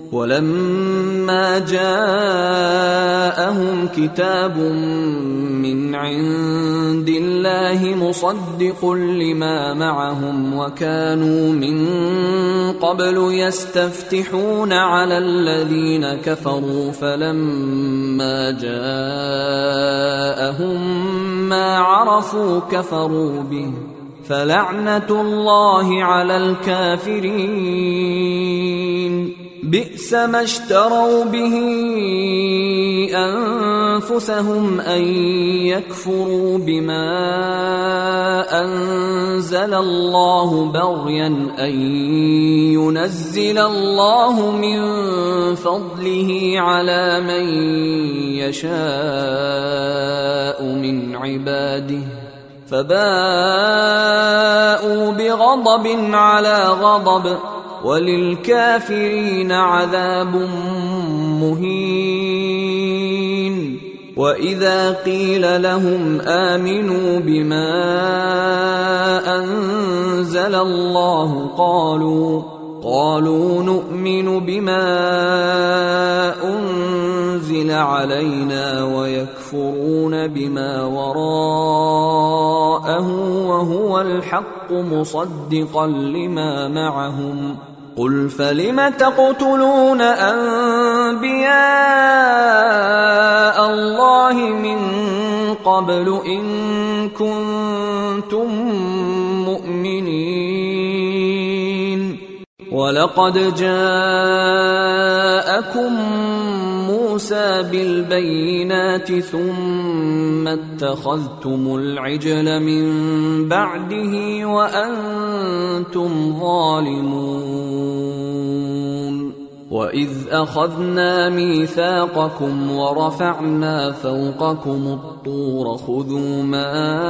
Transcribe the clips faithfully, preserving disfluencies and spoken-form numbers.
ولما جاءهم كتاب من عند الله مصدق لما معهم وكانوا من قبل يستفتحون على الذين كفروا فلما جاءهم ما عرفوا كفروا به فلعنة الله على الكافرين بئس ما اشتروا به أنفسهم أن يكفروا بما أنزل الله بغيا أن ينزل الله من فضله على من يشاء من عباده فباءوا بغضب على غضب وللكافرين عذاب مهين. وإذا قيل لهم آمنوا بما أنزل الله قالوا قالوا نؤمن بما أنزل علينا ويكفرون بما وراءه وهو الحق مصدقا لما معهم قل فلم تقتلون أنبياء الله من قبل إن كنتم مؤمنين ولقد جاءكم موسى بالبينات ثم اتخذتم العجل من بعده وأنتم ظالمون. وإذ أخذنا ميثاقكم ورفعنا فوقكم الطور خذوا ما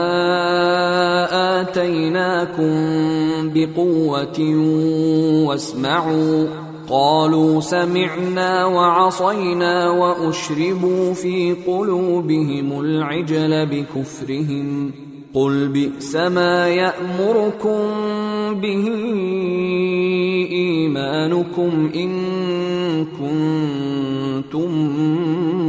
آتيناكم بقوة واسمعوا قالوا سمعنا وعصينا وأشربوا في قلوبهم العجل بكفرهم قل بئس ما يأمركم به إيمانكم إن كنتم